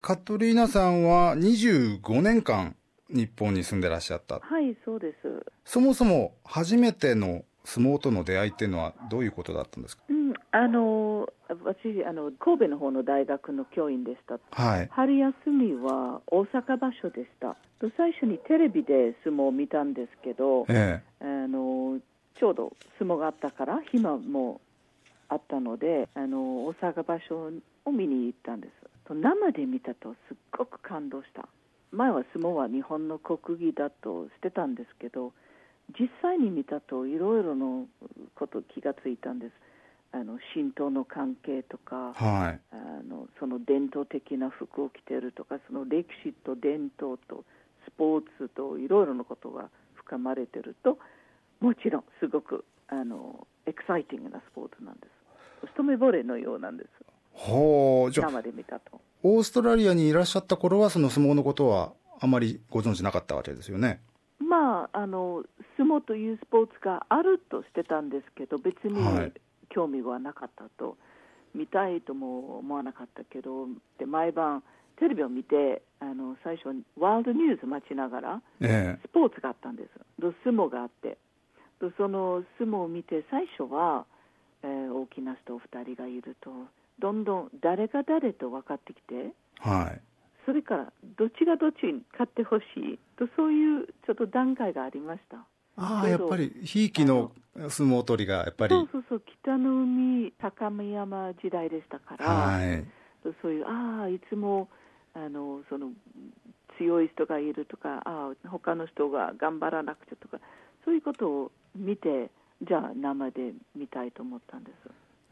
カトリーナさんは25年間日本に住んでらっしゃった。 はい、そうです。 そもそも初めての相撲との出会いっていうのはどういうことだったんですか？ 私神戸の方の大学の教員でした。 はい。 春休みは大阪場所でした。最初にテレビで相撲を見たんですけど、 ええ。 ちょうど相撲があったから暇もあったので大阪場所を見に行ったんです。生で見たとすっごく感動した。前は相撲は日本の国技だとしてたんですけど、実際に見たといろいろのこと気がついたんです。神道の関係とか、 はい。 その伝統的な服を着てるとか、その歴史と伝統とスポーツといろいろなことが深まれてると、もちろんすごくエキサイティングなスポーツなんです。一目惚れのようなんです。 ほう。じゃあ生で見たと。 オーストラリアにいらっしゃった頃はその相撲のことはあまりご存知なかったわけですよね。 まあ相撲というスポーツがあるとしてたんですけど、別に興味はなかったと、見たいとも思わなかったけど、で毎晩テレビを見て最初にワールドニュース待ちながら、スポーツがあったんです。相撲があって、その相撲を見て最初は、大きな人2人がいるとどんどん誰が誰と分かってきて、 はい。 それからどっちがどっちに勝ってほしいと、そういうちょっと段階がありました。 ああ、やっぱりひいきの相撲取りがやっぱり。 そう北の海高見山時代でしたから、 はい。 そういういつもその強い人がいるとか、他の人が頑張らなくちゃとか、そういうことを見て、じゃあ生で見たいと思ったんです。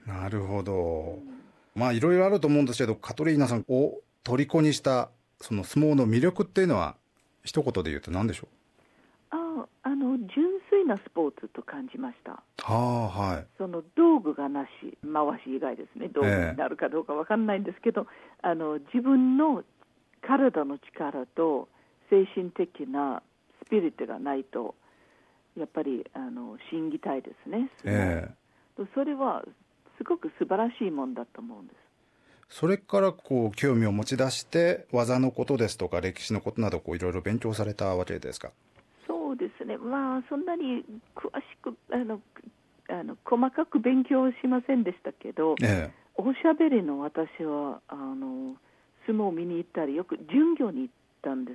なるほど。まあいろいろあると思うんですけど、カトリーナさんを虜にしたその相撲の魅力っていうのは一言で言うと何でしょう？ 純粋なスポーツと感じました。 はい。 その道具がなし、回し以外ですね、道具になるかどうか分かんないんですけど、自分の体の力と精神的なスピリットがないとやっぱり心技体ですね。それはすごく素晴らしいもんだと思うんです。 それからこう興味を持ち出して技のことですとか歴史のことなどいろいろ勉強されたわけですか？ そうですね、まあそんなに詳しく細かく勉強しませんでしたけど、おしゃべりの私は相撲を見に行ったりよく巡業に行ったんです。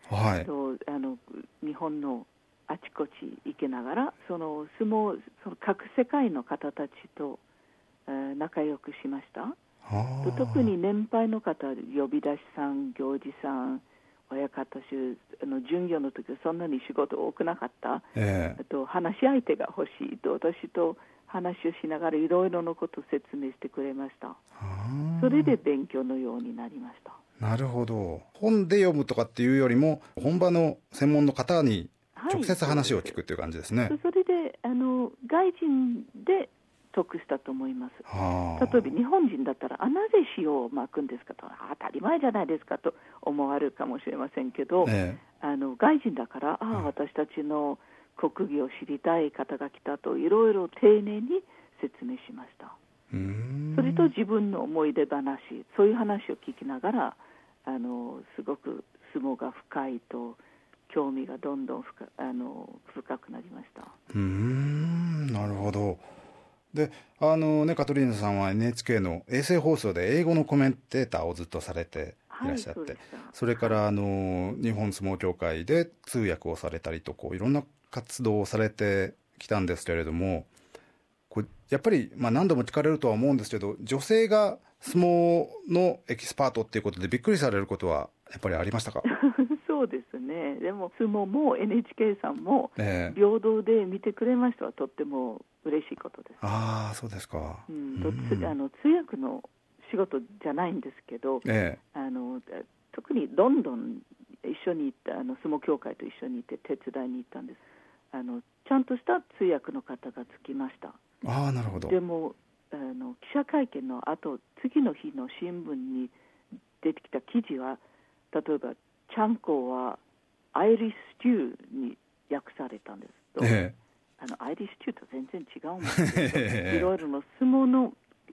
はい。 日本のあちこち行きながらその相撲、その各世界の方たちと、仲良くしました。特に年配の方、呼び出しさん、行司さん、親方衆、巡業の時はそんなに仕事多くなかった、話し相手が欲しいと私と話をしながらいろいろなことを説明してくれました。それで勉強のようになりました。 なるほど。本で読むとかっていうよりも本場の専門の方に直接話を聞くっていう感じですね。 それで外人で得したと思います。例えば日本人だったらなぜ塩をまくんですかと、当たり前じゃないですかと思われるかもしれませんけど、外人だから私たちの国技を知りたい方が来たといろいろ丁寧に説明しました。それと自分の思い出話、そういう話を聞きながらすごく相撲が深いと興味がどんどん深くなりました。 なるほど。でカトリーナさんは NHK の衛星放送で英語のコメンテーターをずっとされていらっしゃって、それから日本相撲協会で通訳をされたりといろんな活動をされてきたんですけれども、やっぱり、何度も聞かれるとは思うんですけど、女性が相撲のエキスパートっていうことでびっくりされることはやっぱりありましたか？ そうですね。でも相撲も NHK さんも平等で見てくれましたはとっても嬉しいことです。 そうですか。 通訳の仕事じゃないんですけど、特にロンドン一緒に行った相撲協会と一緒に行って手伝いに行ったんです。ちゃんとした通訳の方がつきました。 なるほど。 でも記者会見の後、次の日の新聞に出てきた記事は、例えばちゃんこはアイリッシュスチューに訳されたんですと、アイリッシュスチューと全然違うんですけどいろいろの相撲の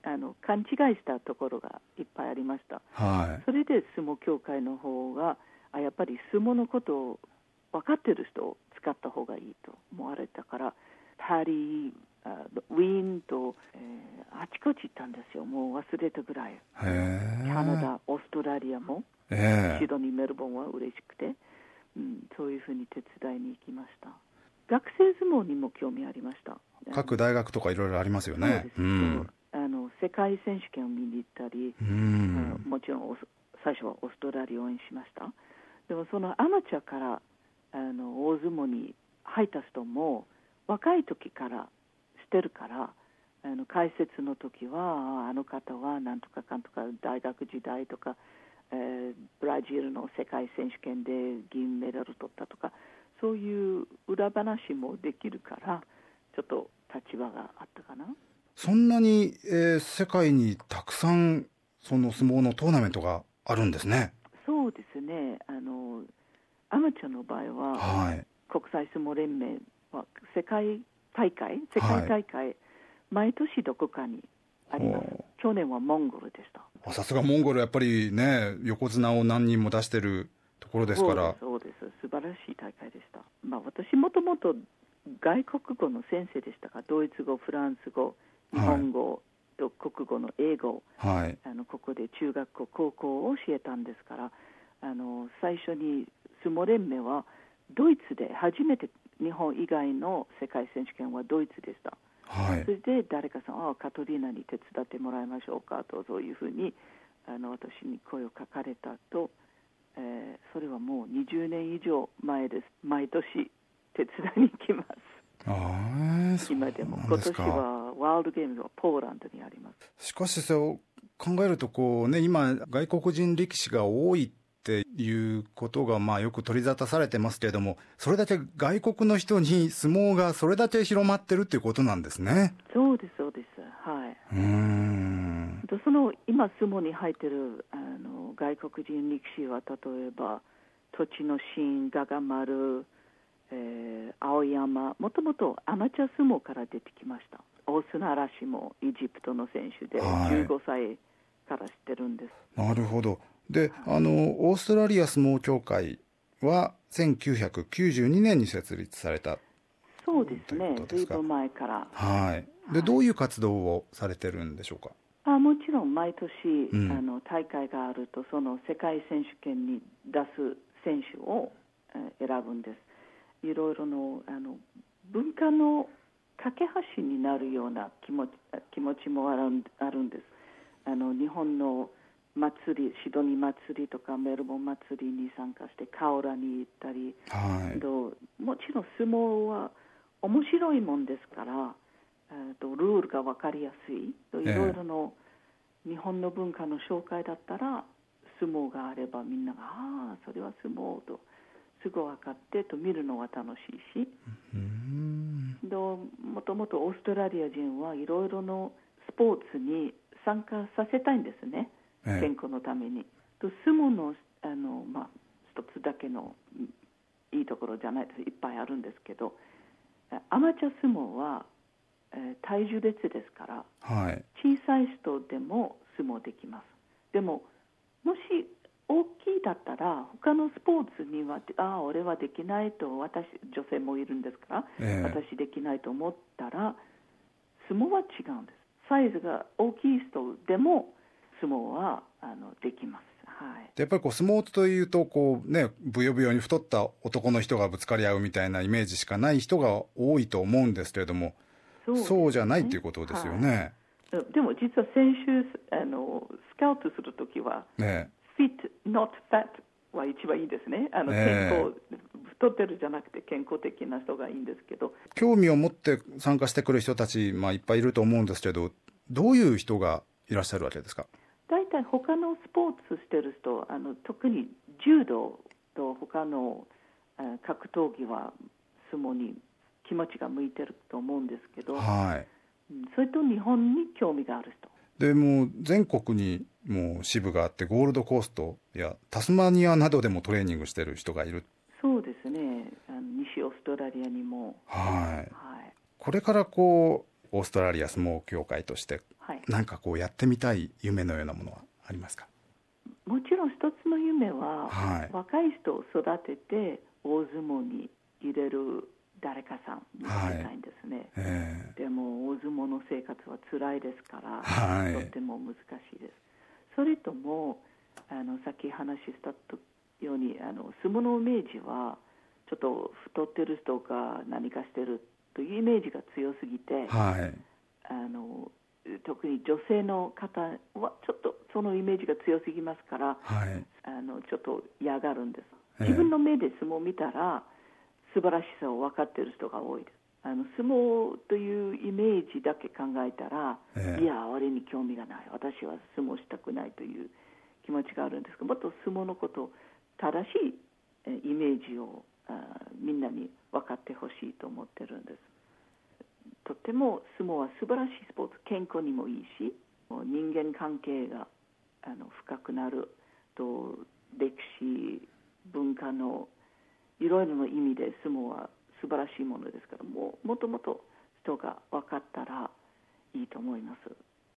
勘違いしたところがいっぱいありました、はい、それで相撲協会の方がやっぱり相撲のことを分かってる人を使った方がいいと思われたから、パリ、ウィーンと、あちこち行ったんですよ。もう忘れたぐらい。キャナダ、オーストラリアも、シドニー、メルボンは嬉しくて、そういうふうに手伝いに行きました。学生相撲にも興味ありました。 各大学とかいろいろありますよね。 そうです、世界選手権を見に行ったり、もちろん最初はオーストラリアを応援しました。でもそのアマチュアから大相撲に入った人も若い時からしてるから、解説の時はあの方はなんとかかんとか大学時代とか、ブラジルの世界選手権で銀メダル取ったとか、そういう裏話もできるからちょっと立場があったかな。 そんなに、世界にたくさんその相撲のトーナメントがあるんですね。 そうですね。アマチュアの場合は、はい、国際相撲連盟は世界大会、はい、毎年どこかにあります。去年はモンゴルでした。 さすがモンゴル、やっぱりね、横綱を何人も出してるところですから。 そうです、素晴らしい大会でした。私もともと外国語の先生でしたが、ドイツ語、フランス語、日本語、はい、国語の英語、はい、ここで中学校、高校を教えたんですから、最初に相撲連盟はドイツで初めて、日本以外の世界選手権はドイツでした、はい、それで誰かさん、カトリーナに手伝ってもらいましょうかと、そういうふうに私に声をかかれたと、それはもう20年以上前です。毎年手伝いに行きます。今でも今年はワールドゲームズはポーランドにあります。 しかしそう考えると今外国人力士が多いっていうことがよく取り沙汰されてますけれども、それだけ外国の人に相撲がそれだけ広まってるっていうことなんですね。 そうです、そうです、はい。今相撲に入ってる外国人力士は、例えば栃ノ心、ガガ丸、青山、もともとアマチュア相撲から出てきました。大砂嵐もエジプトの選手で、15歳から知ってるんです。 なるほど。で、オーストラリア相撲協会は1992年に設立された。 そうですね、ずいぶん前から。 はい。で、どういう活動をされてるんでしょうか。 もちろん毎年、大会があると、その世界選手権に出す選手を、選ぶんです。いろいろの文化の架け橋になるような気持ちもあるんです。日本の祭り、シドニー祭りとかメルボン祭りに参加してカオラに行ったり、はい、もちろん相撲は面白いもんですから、ルールが分かりやすい、いろいろの日本の文化の紹介だったら、相撲があればみんながそれは相撲とすぐ分かってと見るのは楽しいし、もともとオーストラリア人はいろいろのスポーツに参加させたいんですね、健康のために。相撲の、一つだけのいいところじゃないです、いっぱいあるんですけど、アマチュア相撲は、体重別ですから、はい、小さい人でも相撲できます。でももし大きいだったら他のスポーツには俺はできないと、女性もいるんですから、私できないと思ったら相撲は違うんです。サイズが大きい人でも相撲はできます。はい、 やっぱり相撲というとブヨブヨに太った男の人がぶつかり合うみたいなイメージしかない人が多いと思うんですけれども、そうじゃないということですよね。 はい、でも実は先週スカウトするときは、fit not fat は一番いいですね。健康、太ってるじゃなくて健康的な人がいいんですけど、 興味を持って参加してくる人たち、いっぱいいると思うんですけど、どういう人がいらっしゃるわけですか。 大体他のスポーツしてる人、特に柔道と他の格闘技は相撲に気持ちが向いてると思うんですけど、はい、それと日本に興味がある人で、もう全国にもう支部があって、ゴールドコーストやタスマニアなどでもトレーニングしてる人がいる。 そうですね、西オーストラリアにも、 はい、はい、これからこオーストラリア相撲協会として、はい、なんかこうやってみたい夢のようなものはありますか？ もちろん一つの夢は、はい、若い人を育てて大相撲に入れる誰かさん見つけたいんですね、でも大相撲の生活は辛いですから、はい、とっても難しいです。それともさっき話したように相撲のイメージはちょっと太ってる人が何かしてるというイメージが強すぎて、はい、特に女性の方はちょっとそのイメージが強すぎますから、はい、ちょっと嫌がるんです。自分の目で相撲を見たら素晴らしさを分かっている人が多いです。相撲というイメージだけ考えたら、いやあれに興味がない、私は相撲したくないという気持ちがあるんですが、もっと相撲のこと正しいイメージをみんなに分かってほしいと思ってるんです。とても相撲は素晴らしいスポーツ、健康にもいいし、人間関係が深くなると、歴史文化のいろいろな意味で相撲は素晴らしいものですから、もっともっと人が分かったらいいと思います。